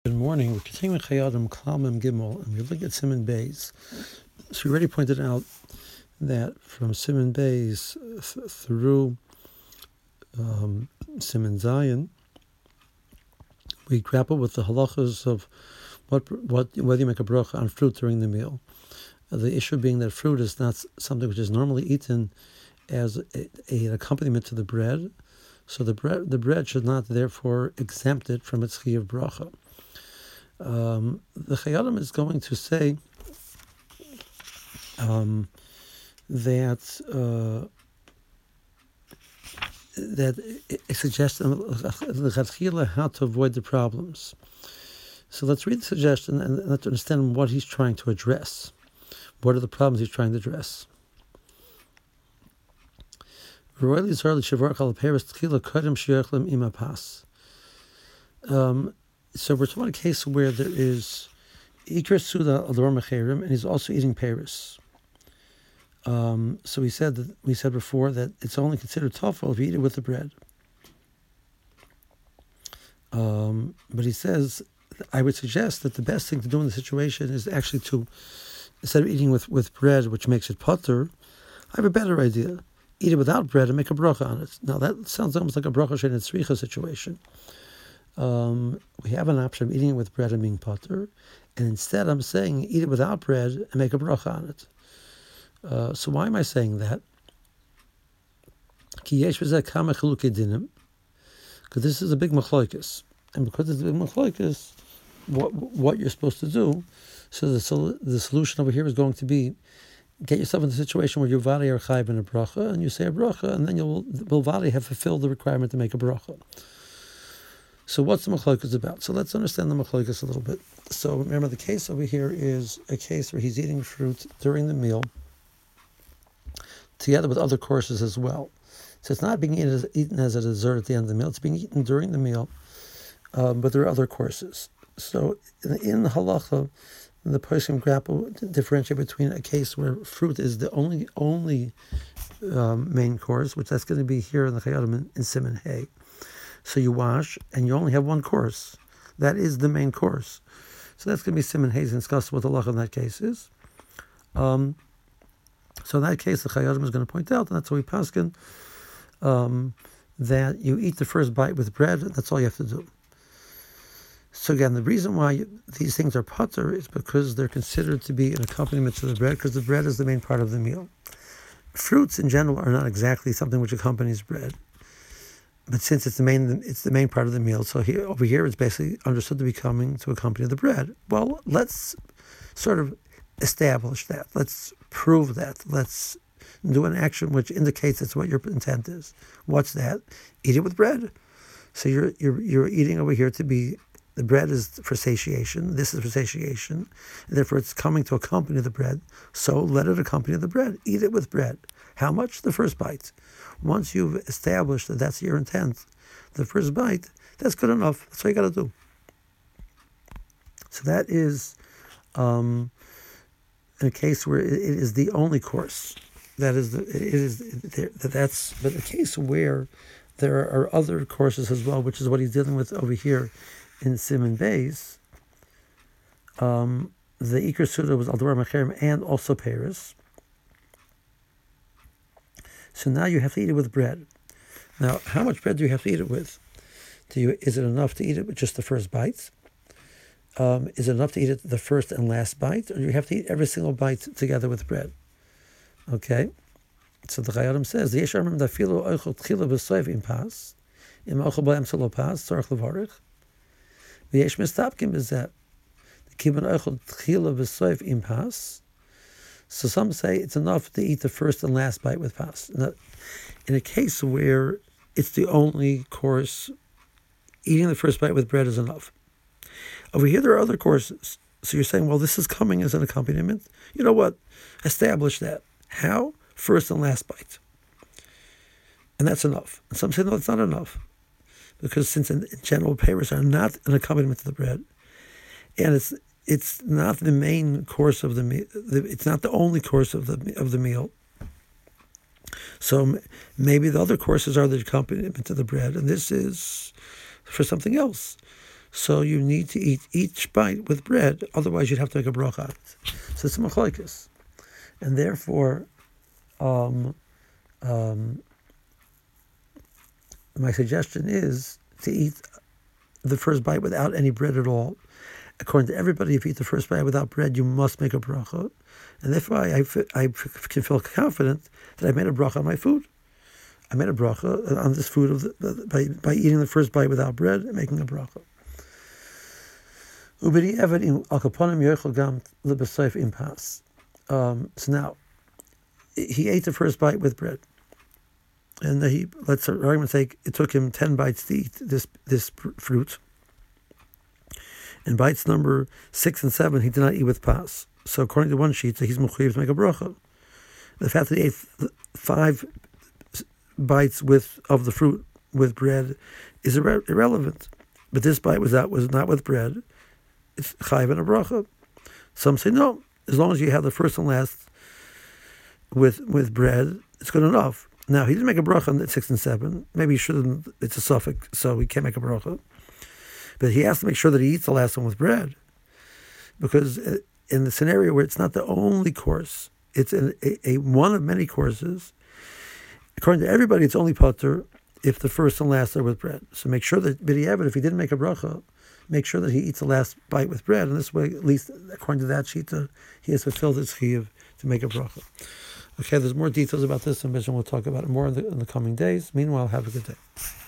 Good morning. We're continuing Chayadim Klamim Gimel, and we're looking at Siman Beis. So we already pointed out that from Siman Beis through Siman Zion, we grapple with the halachas of whether you make a bracha on fruit during the meal. The issue being that fruit is not something which is normally eaten as an accompaniment to the bread, so the bread should not therefore exempt it from its chiyuv bracha. The Chayadim is going to say that it suggests how to avoid the problems. So let's read the suggestion and let's understand what he's trying to address. What are the problems he's trying to address? So we're talking about a case where there is Iker Suda Ador Mecherim, and he's also eating Paris. So we said before that it's only considered tafel if you eat it with the bread. But he says, I would suggest that the best thing to do in the situation is actually to, instead of eating with bread, which makes it potter, I have a better idea. Eat it without bread and make a bracha on it. Now that sounds almost like a bracha shein tzricha situation. We have an option of eating it with bread and being potter, and instead I'm saying eat it without bread and make a bracha on it. So why am I saying that? Because this is a big machloikis, and because it's a big machloikis, what you're supposed to do. So the solution over here is going to be get yourself in a situation where you vali are chayv in a bracha, and you say a bracha, and then will vali have fulfilled the requirement to make a bracha. So what's the machlokas about? So let's understand the machlokas a little bit. So remember, the case over here is a case where he's eating fruit during the meal, together with other courses as well. So it's not being eaten as a dessert at the end of the meal. It's being eaten during the meal, but there are other courses. So in the halacha, the poskim grapple differentiate between a case where fruit is the only main course, which that's going to be here in the Chayadim in Siman Hay. So you wash, and you only have one course. That is the main course. So that's going to be Siman Hay, and discuss what the halacha in that case is. So in that case, the Chayadim is going to point out, and that's how we paskin, that you eat the first bite with bread, and that's all you have to do. So again, the reason why these things are potter is because they're considered to be an accompaniment to the bread, because the bread is the main part of the meal. Fruits in general are not exactly something which accompanies bread, but since it's the main part of the meal, so over here it's basically understood to be coming to accompany the bread. Well, let's sort of establish that. Let's prove that. Let's do an action which indicates that's what your intent is. What's that? Eat it with bread. So you're eating over here to be. The bread is for satiation. This is for satiation. And therefore, it's coming to accompany the bread. So let it accompany the bread. Eat it with bread. How much? The first bite. Once you've established that that's your intent, the first bite, that's good enough. That's all you got to do. So that is in a case where it is the only course. But a case where there are other courses as well, which is what he's dealing with over here in Siman Beis. The Iker Suda was Aldor Mecherim and also Paris. So now you have to eat it with bread. Now, how much bread do you have to eat it with? Is it enough to eat it with just the first bite? Is it enough to eat it the first and last bite? Or do you have to eat every single bite together with bread? Okay. So the Chayadim says, the Yeshar Mem Dafilu Oichel Tchila B'Soiv Im Pas, Im Oichel B'Em Selo Pas, Tzorach Levarich. V'yesh Mistapkim B'Zeh, the Kibbun Oichel Tchila B'Soiv Im Pas. So some say it's enough to eat the first and last bite with pas. Now, in a case where it's the only course, eating the first bite with bread is enough. Over here there are other courses. So you're saying, well, this is coming as an accompaniment. You know what? Establish that. How? First and last bite. And that's enough. And some say, no, it's not enough. Because since in general, payers are not an accompaniment to the bread, and it's not the main course of the meal. It's not the only course of the meal. So maybe the other courses are the accompaniment to the bread, and this is for something else. So you need to eat each bite with bread, otherwise you'd have to make a bracha out of it. So it's a machlokes. And therefore, my suggestion is to eat the first bite without any bread at all. According to everybody, if you eat the first bite without bread, you must make a bracha. And therefore, I can feel confident that I made a bracha on my food. I made a bracha on this food by eating the first bite without bread and making a bracha. So now, he ate the first bite with bread. And let's for argument's sake, it took him 10 bites to eat this fruit. And bites number 6 and 7, he did not eat with pas. So according to one sheet, he's mechuyev to make a bracha. The fact that he ate 5 bites of the fruit with bread is irrelevant. But this bite was not with bread. It's chayiv and a bracha. Some say no, as long as you have the first and last with bread, it's good enough. Now he didn't make a bracha on 6 and 7. Maybe he shouldn't. It's a suffix, so he can't make a bracha. But he has to make sure that he eats the last one with bread, because in the scenario where it's not the only course, it's a one of many courses. According to everybody, it's only patur if the first and last are with bread. So make sure that b'diavad, if he didn't make a bracha, make sure that he eats the last bite with bread. And this way, at least according to that sheet, he has fulfilled his chiyuv to make a bracha. Okay, there's more details about this, and we'll talk about it more in the coming days. Meanwhile, have a good day.